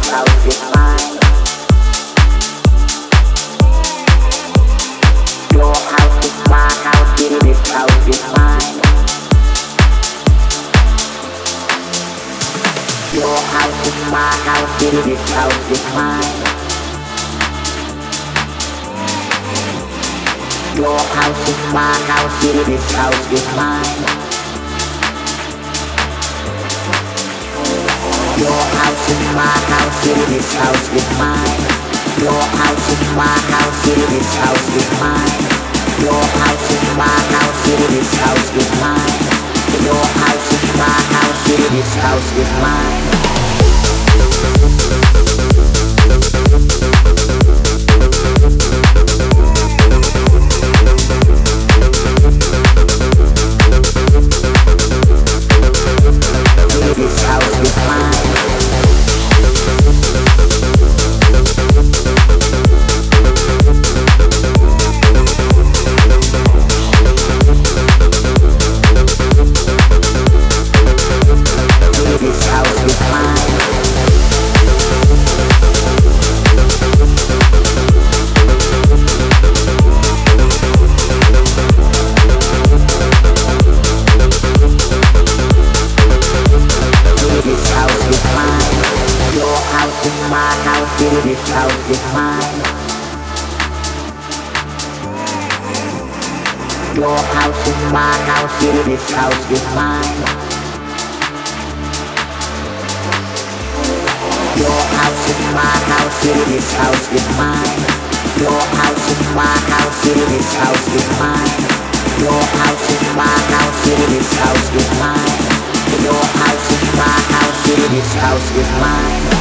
house is mine. Your house is my house, this house is mine. Your house is my house, this house is mine. Your house is my house, this house is mine. Your house is my house, this house is mine. Your house is my house, this house is mine. Your house is my house, this house is mine. Your house is my house, this house is mine. This house is mine. This house is mine. This house is mine. Your house is my house, this house is mine. Your house is my house, this house is mine. Your house is my house, this house is mine. Your house is my house, this house is mine. Your house is my house, this house is mine. Your house is my house, this house is mine.